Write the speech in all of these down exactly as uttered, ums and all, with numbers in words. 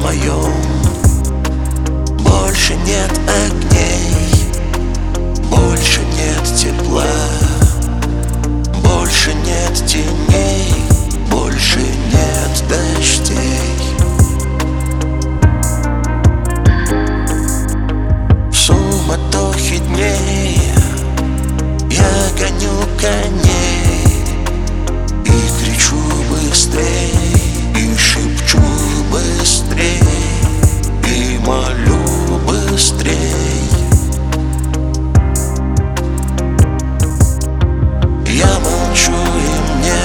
моем больше нет огней, больше нет тепла, больше нет теней, больше нет дождей. В суматохе дней я гоню коней и кричу быстрей, и шепчу быстрей, и молю быстрей. Я молчу, и мне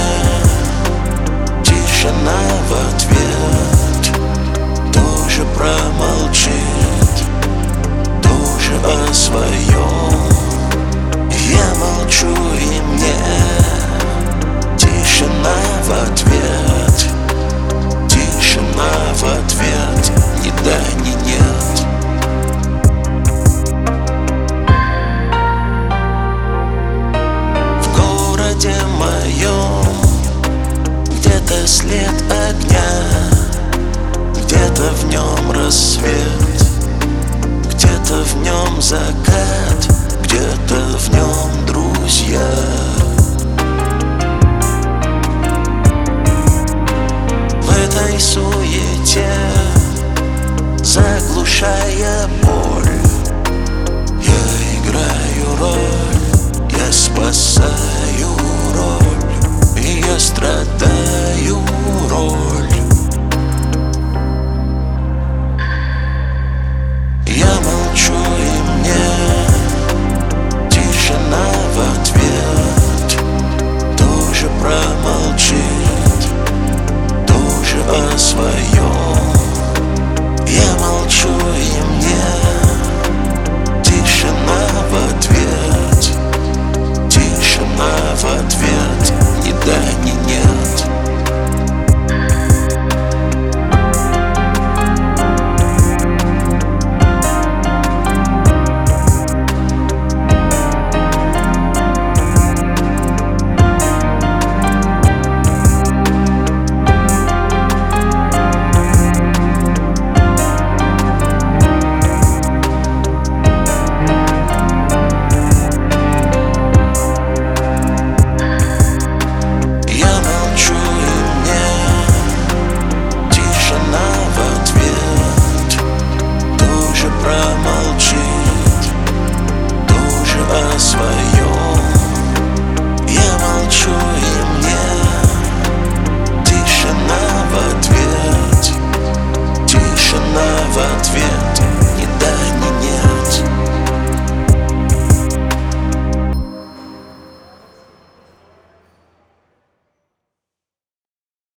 тишина в ответ тоже промолчит, тоже о своем. Я молчу, и мне тишина в ответ, тишина в ответ, ни да, ни нет. В городе моем где-то след огня, где-то в нем рассвет, где-то в нем закат, где-то в нем друзья. В этой суете